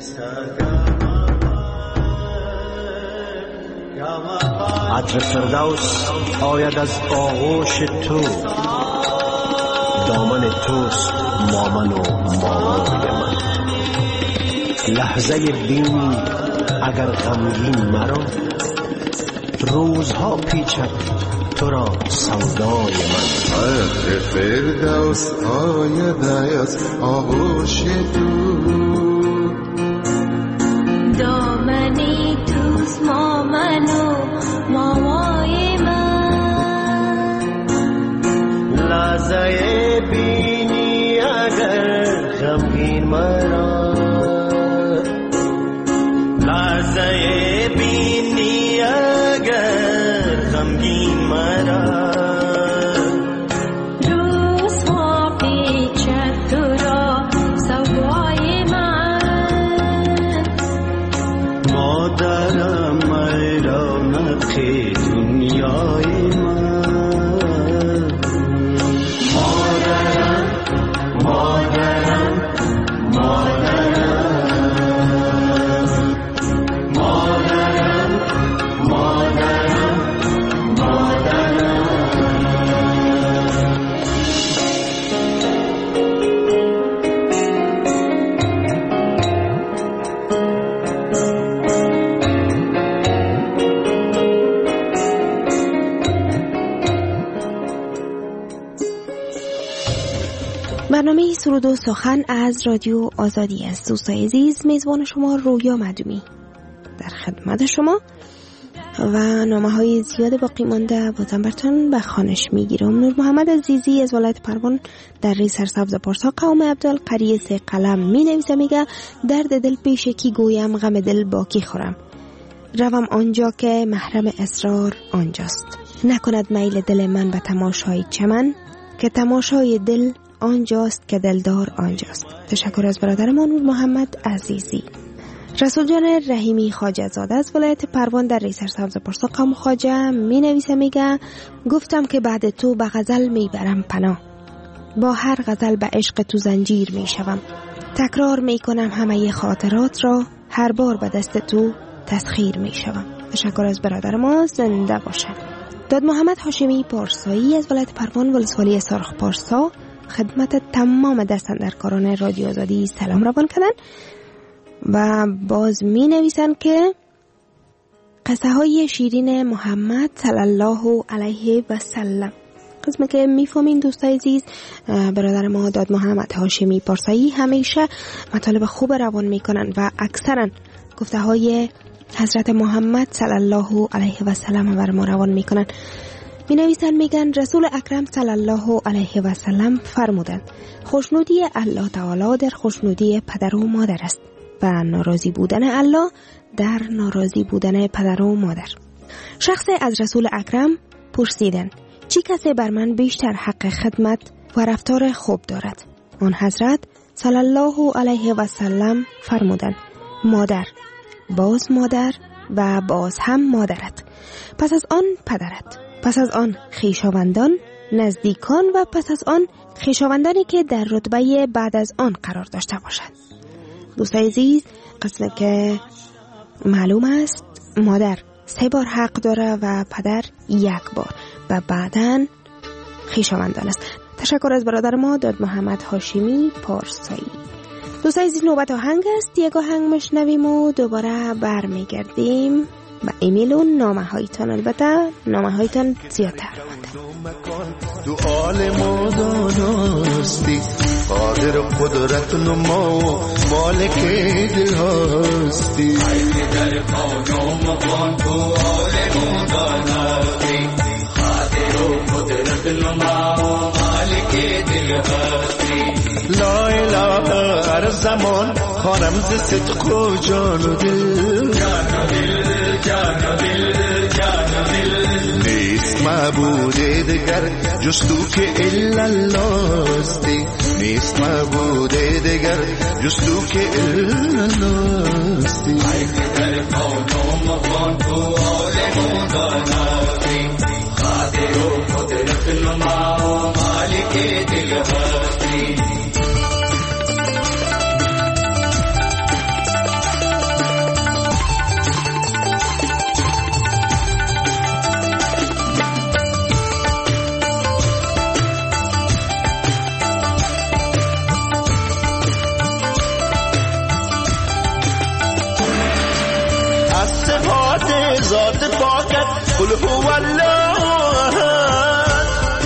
L: عطر فردوس آید از آغوش تو، دامن توست مامن و مامای من. لحظه بینی اگر غمگین مرا، روزها پیچد تو را سودای من.
J: عطر فردوس آید از آغوش تو،
M: دامنی توست مامن و مامای من.
L: لحظه بینی اگر غمگین مرا، لحظه بینی اگر غمگین مرا،
M: روزها پیچد تو را سودای من.
L: مادرم رونق دنیای من، مادرم مادرم مادرم مادرم مادرم مادرم.
H: برنامه سرود و سخن از رادیو آزادی است. دوستای عزیز، میزبان شما رویا مدومی در خدمت شما و نامه های زیاد باقی مانده بازم براتون به خوانش میگیرم. نور محمد عزیزی از ولایت پروان در ری سرسبز پارسا قوم عبدالقری سه قلم می نویسه، میگه درد دل پیش کی گویم، غم دل با کی خورم، روم آنجا که محرم اسرار آنجاست. نکند میل دل من به تماشای چمن، که تماشای دل آنجاست که دلدار آنجاست. تشکر از برادرمان نور محمد عزیزی. رسول جان رحیمی خواجه زاده از ولایت پروان در ری سرسبز پارسا قوم خواجه می نویسه، میگه گفتم که بعد تو به غزل می برم پناه، با هر غزل به عشق تو زنجیر می شوم، تکرار می کنم همه خاطرات را، هر بار به دست تو تسخیر می شوم. تشکر از برادر ما، زنده باشد. داد محمد هاشمی پارسایی از ولایت پروان ولسوالی سرخ پارسا خدمت تمام دستاندرکاران رادیو آزادی سلام روان کردن و باز می نویسن که قصه های شیرین محمد صلی الله علیه و سلم. قسمه که میفهمین دوستای عزیز، برادر ما داد محمد هاشمی پارسایی همیشه مطالب خوب روان میکنن و اکثرا گفته های حضرت محمد صلی الله علیه و سلم بر ما روان میکنن. می نویسن میگن رسول اکرم صلی الله علیه و سلم فرمودند خوشنودی الله تعالی در خوشنودی پدر و مادر است و ناراضی بودن الله در ناراضی بودن پدر و مادر. شخص از رسول اکرم پرسیدن چی کسی بر من بیشتر حق خدمت و رفتار خوب دارد؟ آن حضرت صلی الله علیه و سلم فرمودند مادر، باز مادر و باز هم مادرت، پس از آن پدرت، پس از آن خویشاوندان، نزدیکان و پس از آن خویشاوندانی که در رتبه بعد از آن قرار داشته باشند. دوستای عزیز، قسمه که معلوم است مادر سه بار حق داره و پدر یک بار و بعداً خویشاوندان است. تشکر از برادر ما داد محمد هاشمی پارسایی. دوستای عزیز، نوبت آهنگ است. یک آهنگ مشنویم و دوباره برمیگردیم با ایمیل و نامه هایتان. البته نامه هایتان زیادتر مانده.
J: تو عالم و دانستی قادر قدرت نما مالک دل هستی،
K: در قانون مکن تو عالم و دانستی قادر و قدرت نما مالک دل هستی.
J: لا اله هر زمان خانم ز صدق و جان و دل،
K: جان و دل جان و دل جان و دل.
J: نیست معبود دگر جز تو که الا الله استی، نیست معبود دگر جز تو که الا الله استی.
K: در قانون مکن تو عالم و دانستی قادر و قدرت نما مالک دل هستی.
J: ذات پاکت قل هو الله احد.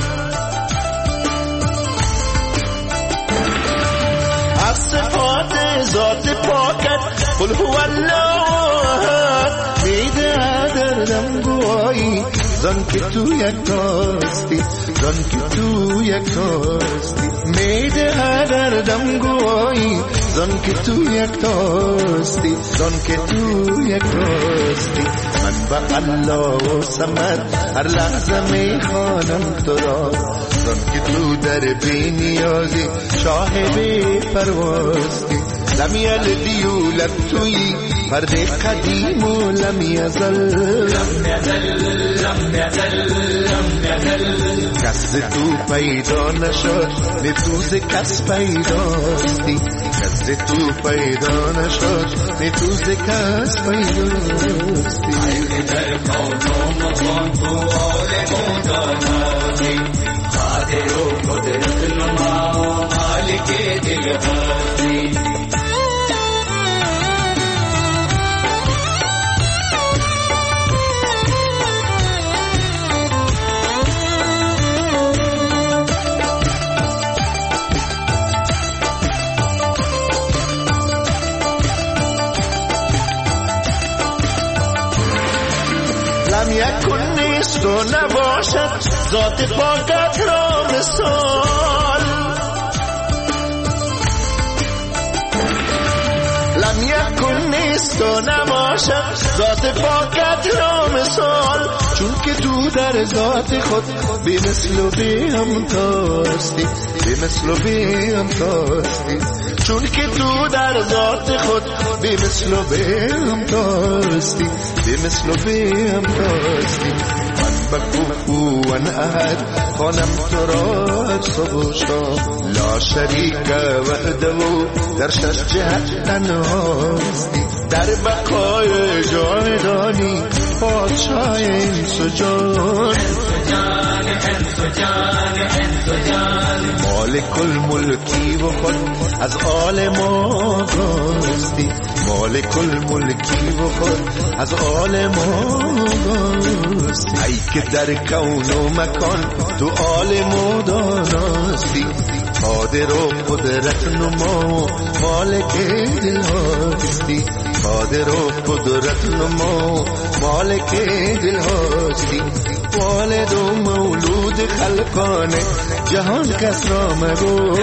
J: از صفات ذات پاکت قل هو الله احد میده دردم گویی زن که تو یک تاستی، زن که تو یک تاستی میده دردم گویی زن که تو یک تاستی، زن که تو یک تاستی. من به الله و صمد هر لحظه میخوانم تو را، زن که تو در بی نیازی شاه بی پرواستی. لم یلدی یولد تویی فرد قدیم و لم یزل، لم یزل لم یزل لم یزل. کس تو پیدا نشد نه تو ز کس پیداستی، کس تو پیدا نشد نه تو ز کس پیداستی. در کون و مکان تو عالم و دانایی، قادر و قدرت نما مالک دل هستی. لم یکن نیست و نباشد ذات پاکت را مثال، لم یکن نیست و نباشد ذات پاکت را مثال. چون که تو در ذات خود بی مثل و بی همتاستی، بی مثل و بی همتاستی. چون که تو در ذات خود بی مثل و بی همتاستی، بی مثل و بی همتاستی. من بکوفوان احد خوانم تو را صبح و شام، لا شریک وحده و در شش جهت تنهاستی. در بقای جاودانی پادشاه انس و جان، مالک الملکی و خود از عالم آگاستی، مالک الملکی و خود از عالم آگاستی. ای که در کون و مکان تو عالم و داناستی، قادر و قدرت نما مالک دل هستی، قادر و قدرت نما مالک دل هستی. والد و مولود خلقانه جهان کس را مگو،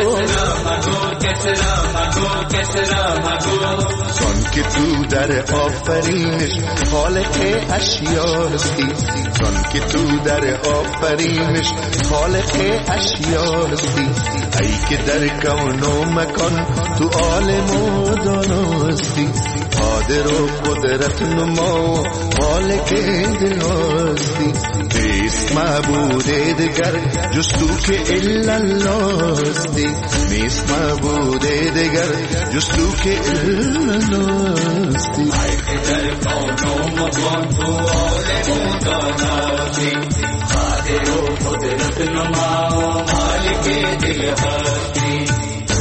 J: زن که تو در آفرینش خالق اشیاستی، زن که تو در آفرینش خالق اشیاستی. ای که در کون و مکان تو عالم و داناستی، قادر و قدرت نما مالک دل هستی. نیست معبود دگر جز تو که الا الله استی، نیست معبود دگر جز تو که الا الله استی. ای که در کون و مکان تو عالم و داناستی، قادر و قدرت نما مالک دل هستی.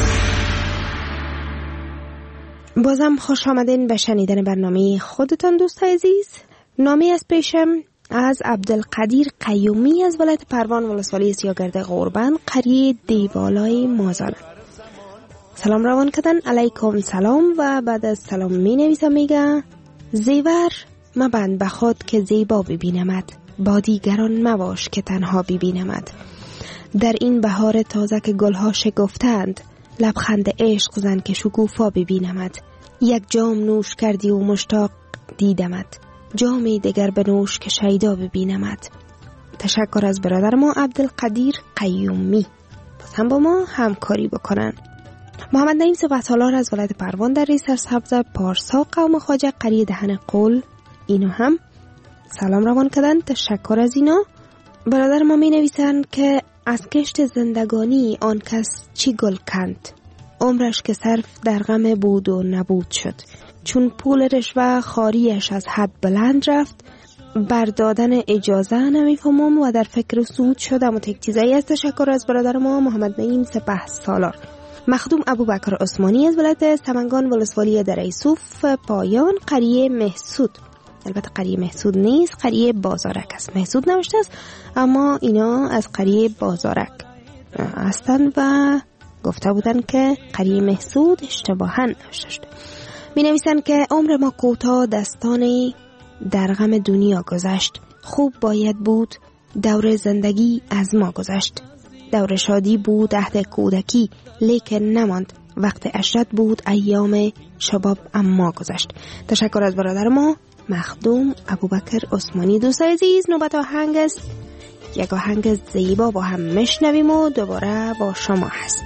H: بازم خوش آمدین به شنیدن برنامه خودتان دوستای عزیز. نامی از پیشم از عبدالقدیر قیومی از ولایت پروان ولسوالی سیاگرد قربان قریه دیوالای مازال. سلام روان کردن. علیکم سلام. و بعد از سلام می نویسم میگه زیور مبند به خود که زیبا ببینمد، با دیگران مباش که تنها ببینمد. در این بهار تازه که گلها شکفتند، لبخند عشق زن که شکوفا ببینمد. یک جام نوش کردی و مشتاق دیدمد، جامی دیگر بنوش که شیدا ببینمد. تشکر از برادر ما عبدالقدیر قیومی. پس هم با ما همکاری بکنن. محمد نعیم سپهسالار از ولایت پروان در سرسبز پارسا قوم خواجه قریه دهن قل، اینو هم سلام روان کردن. تشکر از اینا. برادر ما می نویسن که از کشت زندگانی آن کس چی گل کند، عمرش که صرف در غم بود و نبود شد. چون پول رشوه خاریش از حد بلند رفت، بردادن اجازه نمیفهمم و در فکر سود شدم و تک چیزایی از. تشکر از برادر ما محمد نعیم سپهسالار. مخدوم ابوبکر عثمانی از ولایت سمنگان ولسوالی در ایسوف پایان قریه محسود. البته قریه محسود نیست، قریه بازارک است. محسود نوشته است اما اینا از قریه بازارک هستند و گفته بودن که قریه محسود اشتباهاً نوشته شده. می نویسن که عمر ما کوتاه، دستانی در غم دنیا گذشت. خوب باید بود دور زندگی از ما گذشت. دور شادی بود عهد کودکی، لیکن نماند. وقت عشرت بود ایام شباب اما گذشت. تشکر از برادر ما مخدوم ابوبکر عثمانی. دوستان عزیز، نوبت آهنگ است. یک آهنگ زیبا با هم میشنویم و دوباره با شما هستم.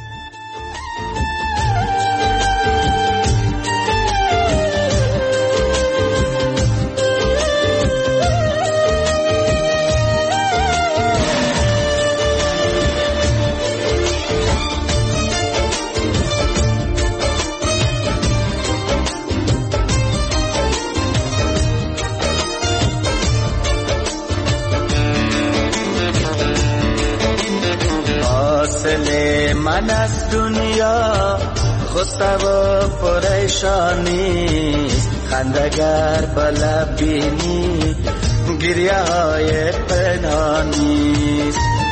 J: من از دنیا خسته و پریشانی، خندگر بلب بینی گریه های پنهانی.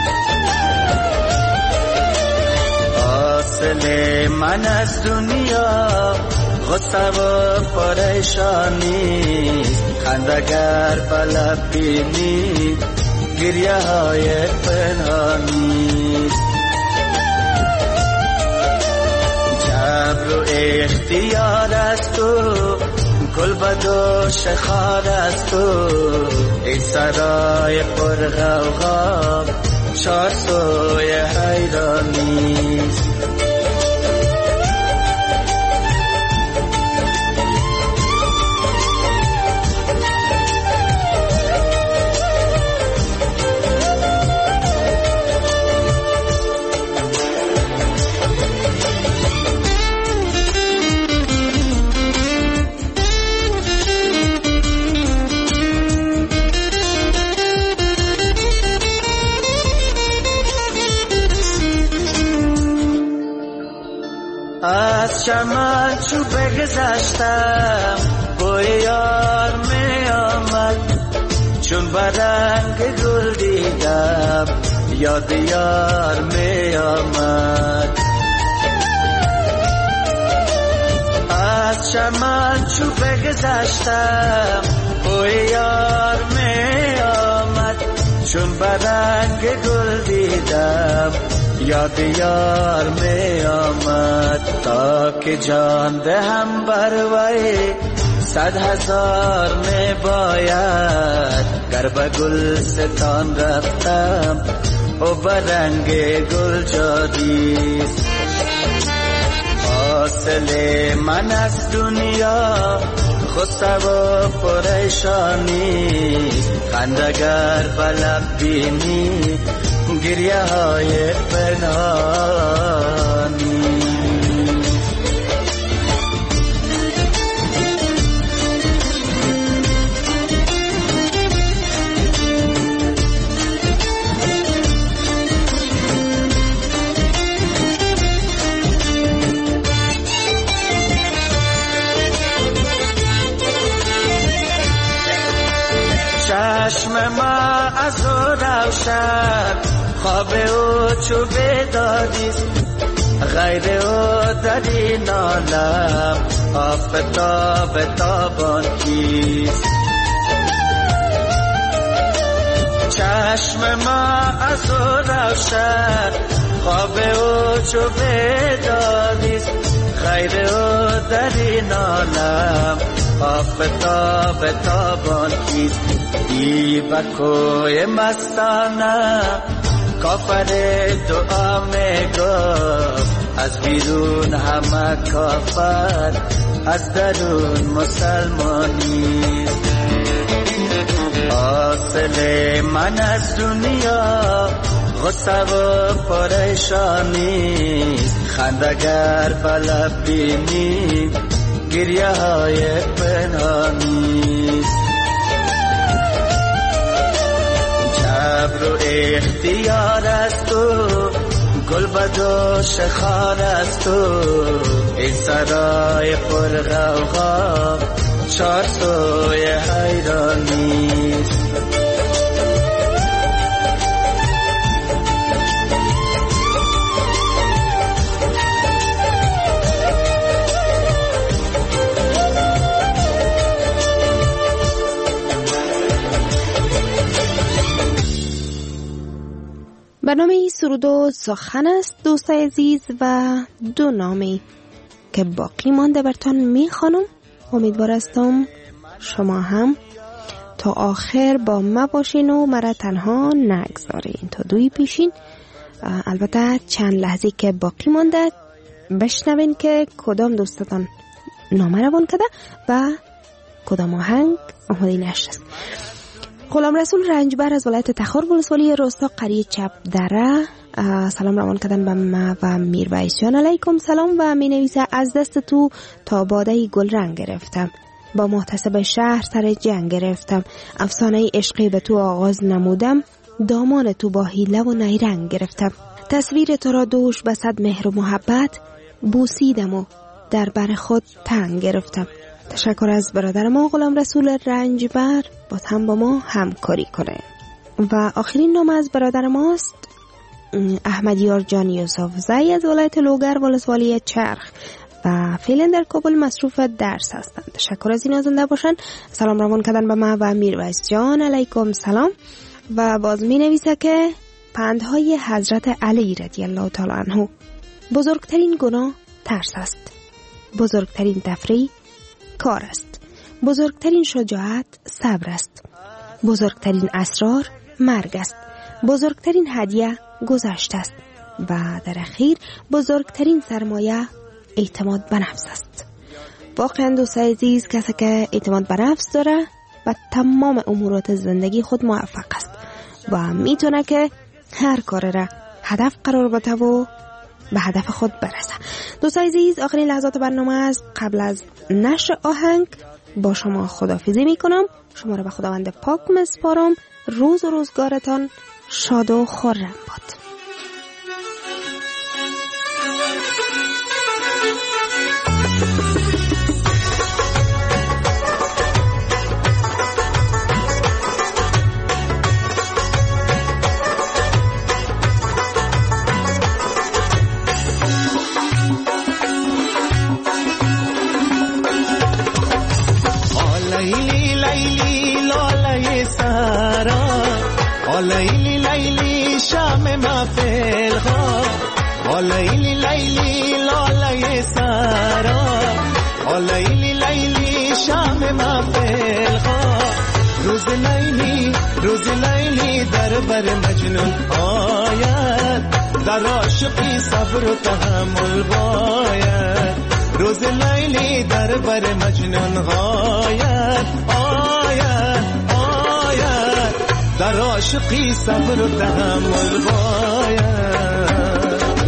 J: حاصل من از دنیا خسته و پریشانی، خندگر بلب بینی گریه های پنهانی. جبر و اختیار است تو، گل بد و شخار است تو، ای سرای پر غوغا چار سوی حیرانی. از چمن چو بگذشتم بوی یار می آمد، چون برنگ گل دیدم یاد یار می آمد. از چمن چو بگذشتم بوی یار می آمد، چون برنگ گل دیدم یاد یار می آمد. تا که جان دهم بر وی صد هزار می باید، گر به گلستان رفتم و برنگ گل جادیست. حاصل من از دنیا خسته و پریشانی، خندگر بلب بینی گریه های پنهانی. چشم ما از او روشن، خواب او چو بیداریست، غیر او در این عالم آفتاب تابان کیست. چشم ما از او روشن، خواب او چو بیداریست، غیر او در این عالم آفتاب تابان کیست. ای بکوی مستانه کافر دعا می گفت، از بیرون همه کافر از درون مسلمانی. حاصل من از دنیا غصه و پریشانی، خندگر بلب بینی گریه های پنهانی. جبر و اختیار است تو، گل بد و شخار است تو، ای سرای پر غوغا
I: چار سوی حیرانیست.
H: برنامه سرود و سخن است دوستای عزیز و دو نامی که باقی مانده برتان میخوانم. امیدوار هستم شما هم تا آخر با ما باشین و مرا تنها نگذارین تا دوی پیشین. البته چند لحظه که باقی مانده بشنوین که کدام دوستتان نامه روان کرده و کدام آهنگ آماده نشست. غلام رسول رنجبر از ولایت تخار ولسوالی راستا قریه چپ دره سلام روان کردن به ما و میرویس جان. علیکم سلام و می نویسه از دست تو تا باده گل رنگ گرفتم، با محتسب شهر سر جنگ گرفتم، افسانه عشقی به تو آغاز نمودم، دامان تو با حیله و نیرنگ گرفتم، تصویر تو را دوش به صد مهر و محبت بوسیدم و در بر خود تنگ گرفتم. تشکر از برادر ما غلام رسول رنجبر، باز هم با ما همکاری کنه. و آخرین نام از برادر ماست احمدیار جان یوسف زی از ولایت لوگر ولسوالی چرخ و فعلا در کابل مصروف درس هستند. تشکر از این از زنده باشن. سلام روان کردن به ما و میرویس جان. علیکم سلام. و باز می نویسه که پندهای حضرت علی رضی الله تعالی عنه: بزرگترین گناه ترس است، بزرگترین تفریح کار است، بزرگترین شجاعت صبر است، بزرگترین اسرار مرگ است، بزرگترین هدیه گذشت است و در اخیر بزرگترین سرمایه اعتماد به نفس است. واقعا دوستای عزیز، کسی که اعتماد به نفس داره و تمام امورات زندگی خود موفق است و میتونه که هر کار را هدف قرار بده و به هدف خود برسه. دوستای عزیز، آخرین لحظات برنامه است. قبل از نشر آهنگ با شما خداحافظی میکنم. شما را به خداوند پاک میسپارم. روز و روزگارتان شاد و خرم باد.
J: لیلی لیلی شام محفل ها، لیلی لیلی لاله سرا، لیلی لیلی شام محفل ها، روز لیلی روز لیلی در بر مجنون آید، در عاشقی صبر و تحمل باید، روز لیلی در بر مجنون آید آید در عاشقی صبر و تحمل باید.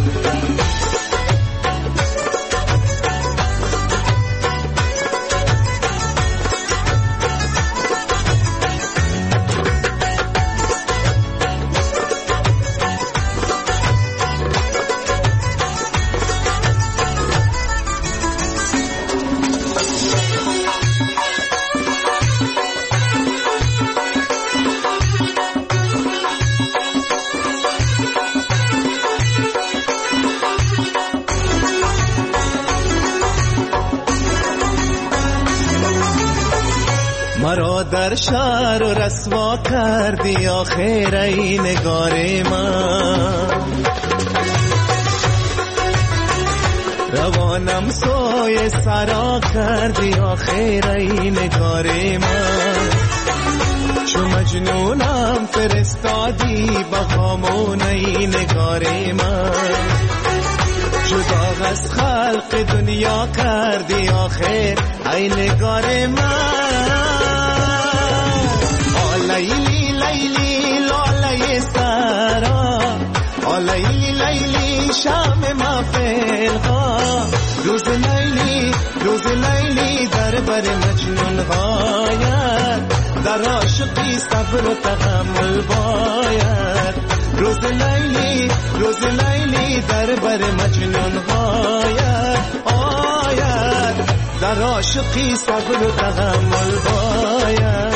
J: مرا در شهر و رسوا کردی آخر ای نگار من، روانم سوی سرا کردی آخر ای نگار من، چو مجنونم فرستادی بخامون ای نگار من، جدا از خلق دنیا کردی آخر ای نگار من، لیلی لیلی لاله سرا، لیلی لیلی شام محفل ها، روز لیلی روز لیلی در بر مجنون غاید، در عاشقی صبر و تحمل باید، روز لیلی روز لیلی در بر مجنون غاید آید، در عاشقی صبر و تحمل باید.